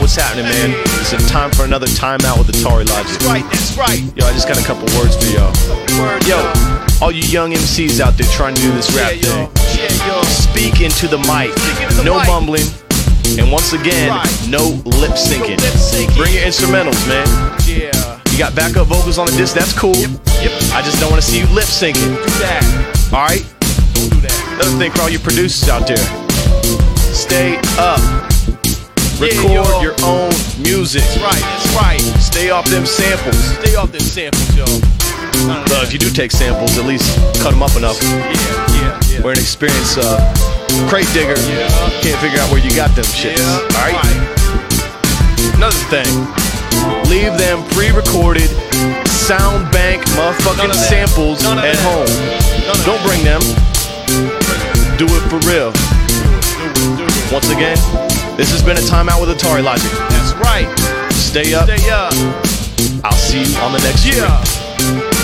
what's happening, man? It's time for another timeout with Atari Logic. That's right. Yo, I just got a couple words for y'all. Yo, all you young MCs out there trying to do this rap thing, speak into the mic. No mumbling. And once again, no lip syncing. Bring your instrumentals, man. Yeah. You got backup vocals on the disc, that's cool. I just don't want to see you lip syncing. Do that. Alright? Do that. Another thing for all you producers out there. Stay up. Record your own music. That's right. Stay off them samples. Stay off them samples, yo. But if you do take samples, at least cut them up enough. Yeah. We're an experienced crate digger. Can't figure out where you got them shits. Alright? Another thing. Leave them pre-recorded sound bank motherfucking samples at home. Don't bring them. Do it for real. Once again, this has been a timeout with Atari Logic. That's right. Stay up. Stay up. I'll see you on the next year.